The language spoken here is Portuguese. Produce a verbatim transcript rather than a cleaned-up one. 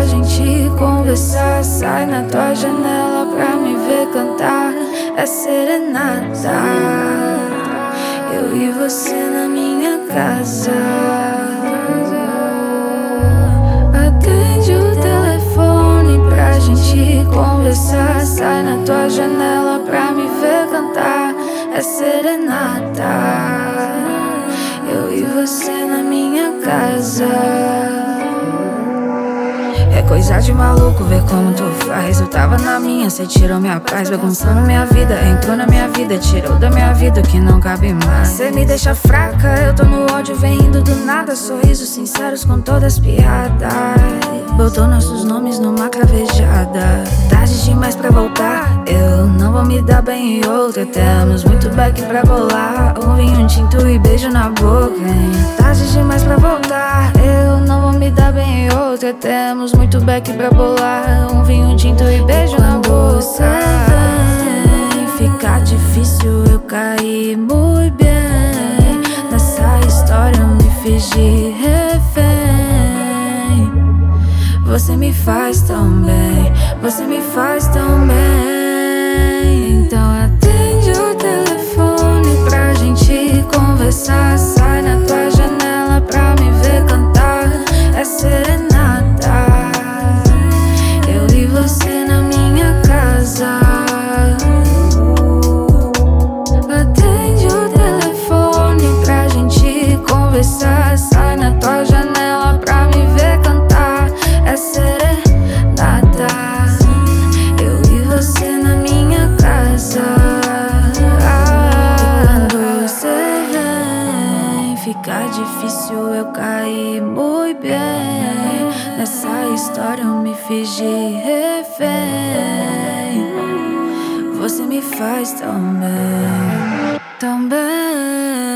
gente conversar. Sai na tua janela pra me ver cantar. É serenata, eu e você na minha casa. Atende o telefone pra gente conversar. Sai na tua janela pra me ver cantar. É serenata, eu e você na minha casa. É coisa de maluco ver como tu faz. Eu tava na minha, cê tirou minha paz. Bagunçando minha vida, entrou na minha vida, tirou da minha vida o que não cabe mais. Cê me deixa fraca, eu tô no ódio, vem indo do nada. Sorrisos sinceros com todas as piadas. Botou nossos nomes numa cravejada. Tarde demais pra voltar, eu não vou me dar bem em outra. Temos muito back pra bolar. Um vinho tinto e beijo na boca, hein? Tarde demais pra voltar, eu não vou me dar bem em outra. Temos muito back pra bolar. Um vinho tinto e beijo na boca. Você vem, fica difícil eu cair muito bem. Nessa história eu me fiz de refém. Você me faz tão bem, você me faz tão bem. Então atende o telefone pra gente conversar. Sai na tua janela pra me ver cantar. É serenata, eu e você na minha casa. Atende o telefone pra gente conversar. Sai na tua janela pra me ver cantar. É serenata, eu e você na minha casa. E quando você vem, fica difícil eu cair muito bem. Nessa história eu me fiz de refém. Você me faz tão bem, tão bem.